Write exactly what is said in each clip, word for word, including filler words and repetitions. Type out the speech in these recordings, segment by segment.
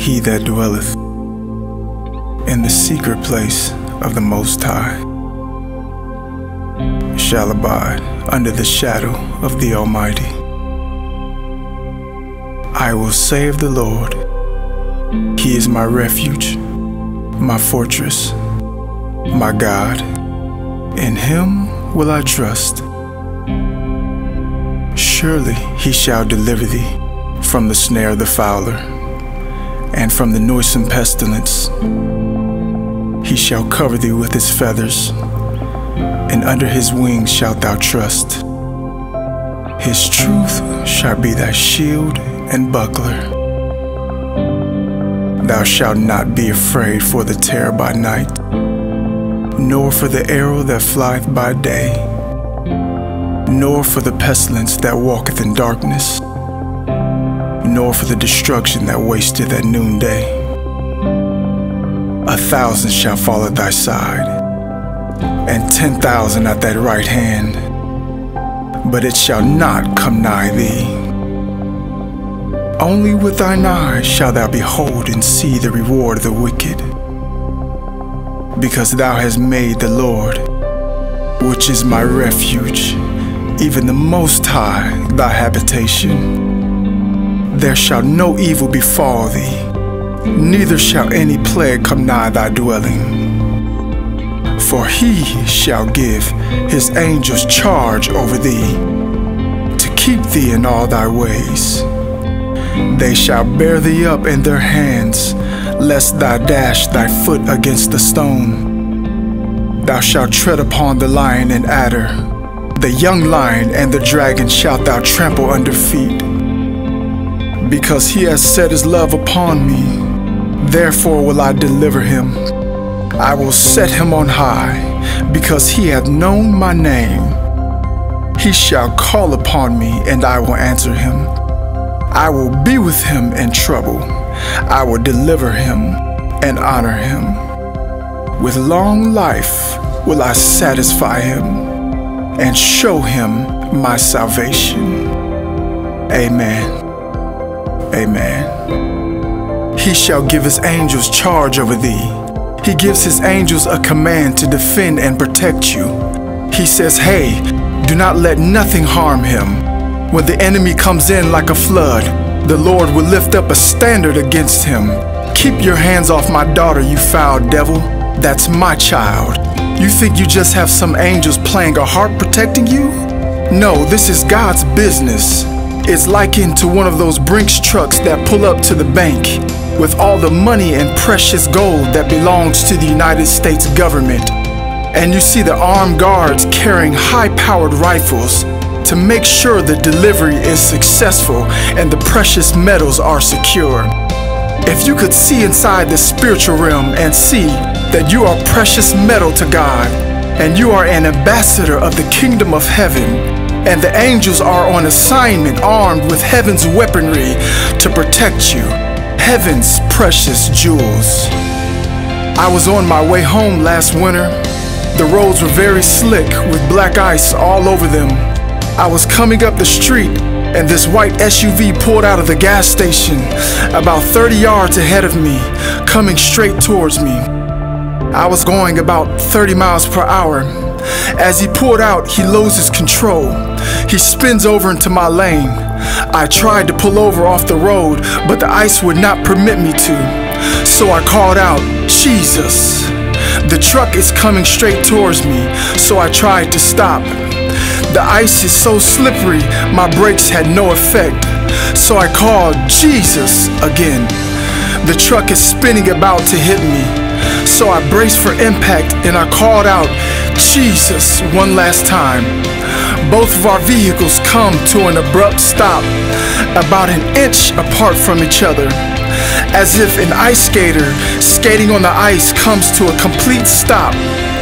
He that dwelleth in the secret place of the Most High shall abide under the shadow of the Almighty. I will say of the Lord, He is my refuge, my fortress, my God. In Him will I trust. Surely He shall deliver thee from the snare of the fowler and from the noisome pestilence. He shall cover thee with His feathers, and under His wings shalt thou trust. His truth shall be thy shield and buckler. Thou shalt not be afraid for the terror by night, nor for the arrow that flieth by day, nor for the pestilence that walketh in darkness, nor for the destruction that wasteth at noonday. A thousand shall fall at thy side, and ten thousand at thy right hand, but it shall not come nigh thee. Only with thine eyes shalt thou behold and see the reward of the wicked, because thou hast made the Lord, which is my refuge, even the Most High, thy habitation. There shall no evil befall thee, neither shall any plague come nigh thy dwelling. For He shall give His angels charge over thee, to keep thee in all thy ways. They shall bear thee up in their hands, lest thou dash thy foot against a stone. Thou shalt tread upon the lion and adder, the young lion and the dragon shalt thou trample under feet. Because He has set His love upon me, therefore will I deliver him. I will set him on high, because he hath known my name. He shall call upon me, and I will answer him. I will be with him in trouble. I will deliver him and honor him. With long life will I satisfy him and show him my salvation. Amen. Amen. He shall give His angels charge over thee. He gives His angels a command to defend and protect you. He says, hey, do not let nothing harm him. When the enemy comes in like a flood, the Lord will lift up a standard against him. Keep your hands off my daughter, you foul devil. That's my child. You think you just have some angels playing a harp protecting you? No, this is God's business. It's likened to one of those Brinks trucks that pull up to the bank with all the money and precious gold that belongs to the United States government. And you see the armed guards carrying high-powered rifles to make sure the delivery is successful and the precious metals are secure. If you could see inside the spiritual realm and see that you are precious metal to God, and you are an ambassador of the kingdom of heaven, and the angels are on assignment armed with heaven's weaponry to protect you, heaven's precious jewels. I was on my way home last winter. The roads were very slick with black ice all over them. I was coming up the street and this white S U V pulled out of the gas station about thirty yards ahead of me, coming straight towards me. I was going about thirty miles per hour. As he pulled out, he loses control. He spins over into my lane. I tried to pull over off the road, but the ice would not permit me to. So I called out, Jesus. The truck is coming straight towards me, so I tried to stop. The ice is so slippery, my brakes had no effect. So I called Jesus again. The truck is spinning about to hit me. So I braced for impact and I called out, Jesus, one last time. Both of our vehicles come to an abrupt stop, about an inch apart from each other, as if an ice skater skating on the ice comes to a complete stop.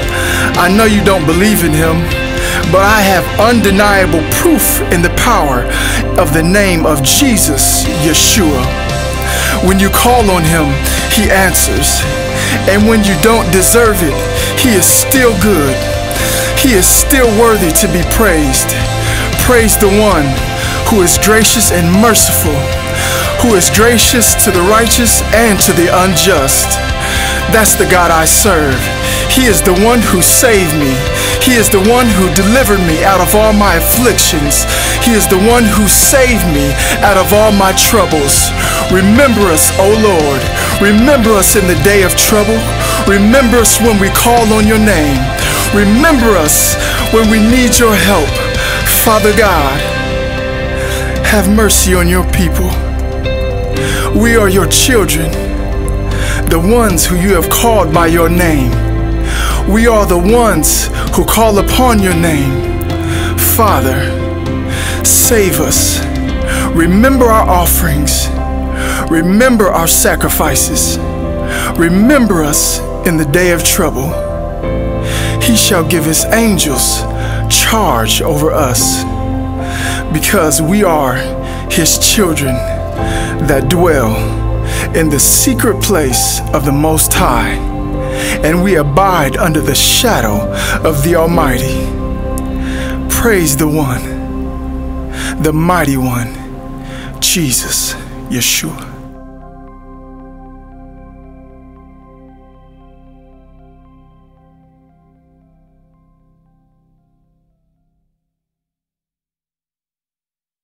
I know you don't believe in him, but I have undeniable proof in the power of the name of Jesus, Yeshua. When you call on him, he answers. And when you don't deserve it, he is still good. He is still worthy to be praised. Praise the one who is gracious and merciful, who who is gracious to the righteous and to the unjust. That's the God I serve. He is the one who saved me. He is the one who delivered me out of all my afflictions. He is the one who saved me out of all my troubles. Remember us, O Lord. Remember us in the day of trouble. Remember us when we call on your name. Remember us when we need your help. Father God, have mercy on your people. We are your children, the ones who you have called by your name. We are the ones who call upon your name. Father, save us. Remember our offerings. Remember our sacrifices. Remember us in the day of trouble. He shall give his angels charge over us, because we are his children that dwell in the secret place of the Most High, and we abide under the shadow of the Almighty. Praise the one, the mighty one, Jesus, Yeshua.